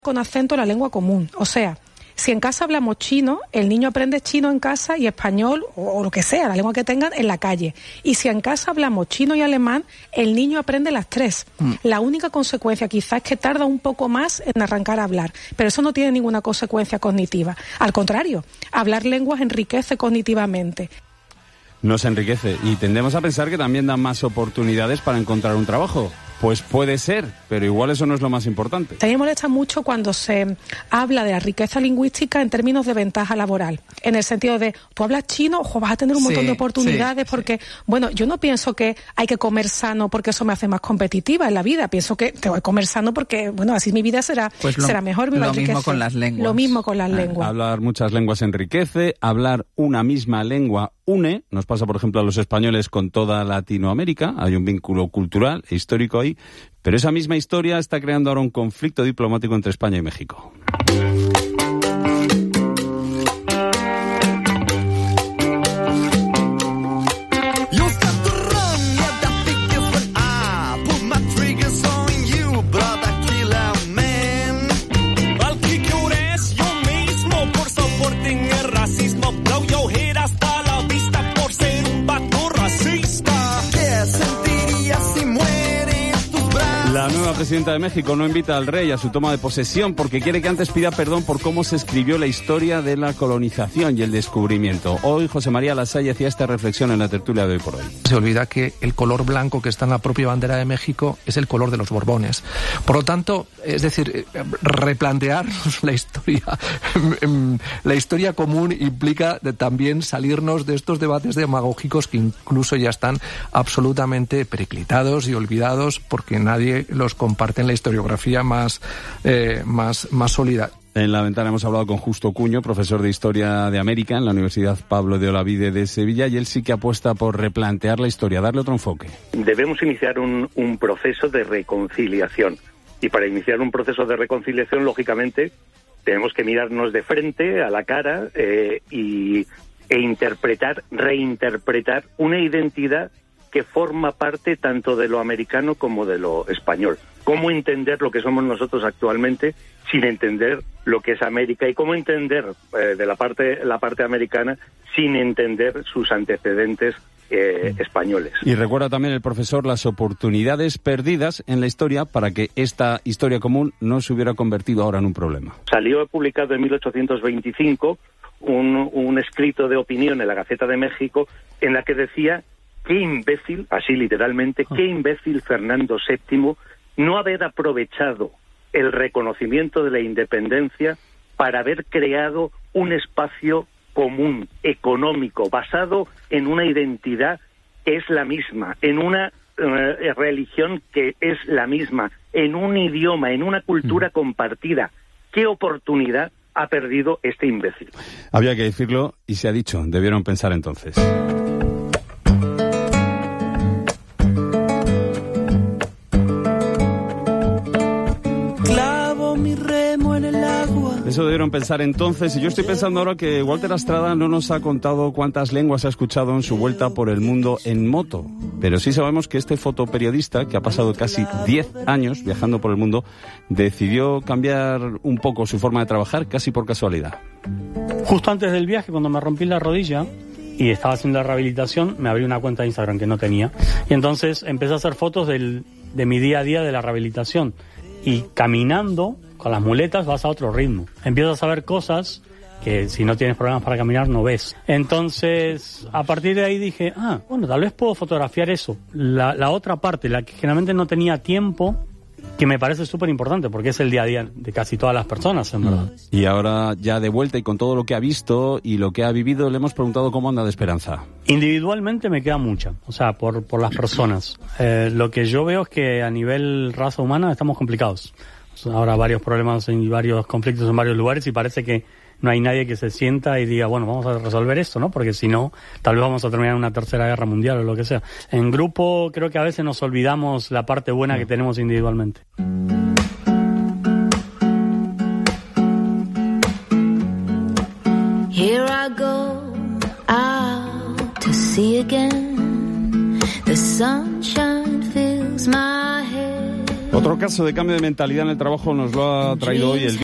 con acento la lengua común. O sea, si en casa hablamos chino, el niño aprende chino en casa y español o lo que sea, la lengua que tengan, en la calle. Y si en casa hablamos chino y alemán, el niño aprende las tres. La única consecuencia quizás es que tarda un poco más en arrancar a hablar, pero eso no tiene ninguna consecuencia cognitiva. Al contrario, hablar lenguas enriquece cognitivamente. Nos enriquece y tendemos a pensar que también dan más oportunidades para encontrar un trabajo. Pues puede ser, pero igual eso no es lo más importante. A mí me molesta mucho cuando se habla de la riqueza lingüística en términos de ventaja laboral. En el sentido de, tú hablas chino, ojo, vas a tener un montón de oportunidades porque, bueno, yo no pienso que hay que comer sano porque eso me hace más competitiva en la vida. Pienso que tengo que comer sano porque, bueno, así mi vida será mejor. Lo mismo con las lenguas. Lo mismo con las lenguas. Hablar muchas lenguas enriquece, hablar una misma lengua une. Nos pasa, por ejemplo, a los españoles con toda Latinoamérica. Hay un vínculo cultural e histórico ahí. Pero esa misma historia está creando ahora un conflicto diplomático entre España y México. La nueva presidenta de México no invita al rey a su toma de posesión porque quiere que antes pida perdón por cómo se escribió la historia de la colonización y el descubrimiento. Hoy José María Lasalle hacía esta reflexión en la tertulia de Hoy por Hoy. Se olvida que el color blanco que está en la propia bandera de México es el color de los Borbones. Por lo tanto, es decir, replantearnos la historia. La historia común implica también salirnos de estos debates demagógicos que incluso ya están absolutamente periclitados y olvidados porque nadie los comparte en la historiografía más sólida. En La Ventana hemos hablado con Justo Cuño, profesor de Historia de América en la Universidad Pablo de Olavide de Sevilla, y él sí que apuesta por replantear la historia, darle otro enfoque. Debemos iniciar un proceso de reconciliación. Y para iniciar un proceso de reconciliación, lógicamente, tenemos que mirarnos de frente a la cara e reinterpretar una identidad que forma parte tanto de lo americano como de lo español. Cómo entender lo que somos nosotros actualmente sin entender lo que es América y cómo entender de la parte americana sin entender sus antecedentes españoles. Y recuerda también el profesor las oportunidades perdidas en la historia para que esta historia común no se hubiera convertido ahora en un problema. Salió publicado en 1825 un escrito de opinión en la Gaceta de México en la que decía: qué imbécil, así literalmente, qué imbécil Fernando VII no haber aprovechado el reconocimiento de la independencia para haber creado un espacio común, económico, basado en una identidad que es la misma, en una religión que es la misma, en un idioma, en una cultura compartida. ¿Qué oportunidad ha perdido este imbécil? Había que decirlo y se ha dicho, debieron pensar entonces. Eso debieron pensar entonces, y yo estoy pensando ahora que Walter Astrada no nos ha contado cuántas lenguas ha escuchado en su vuelta por el mundo en moto, pero sí sabemos que este fotoperiodista, que ha pasado casi 10 años viajando por el mundo, decidió cambiar un poco su forma de trabajar casi por casualidad. Justo antes del viaje, cuando me rompí la rodilla y estaba haciendo la rehabilitación, me abrí una cuenta de Instagram que no tenía, y entonces empecé a hacer fotos de mi día a día de la rehabilitación, y caminando con las muletas vas a otro ritmo. Empiezas a ver cosas que si no tienes problemas para caminar no ves. Entonces, a partir de ahí dije, bueno, tal vez puedo fotografiar eso. La otra parte, la que generalmente no tenía tiempo, que me parece súper importante, porque es el día a día de casi todas las personas, en verdad. Y ahora, ya de vuelta y con todo lo que ha visto y lo que ha vivido, le hemos preguntado cómo anda de esperanza. Individualmente me queda mucha, o sea, por las personas. Lo que yo veo es que a nivel raza humana estamos complicados. Ahora varios problemas y varios conflictos en varios lugares y parece que no hay nadie que se sienta y diga, bueno, vamos a resolver esto, ¿no? Porque si no, tal vez vamos a terminar en una tercera guerra mundial o lo que sea. En grupo creo que a veces nos olvidamos la parte buena que tenemos individualmente. Here I go out to sea again. The sunshine fills my head. Otro caso de cambio de mentalidad en el trabajo nos lo ha traído hoy el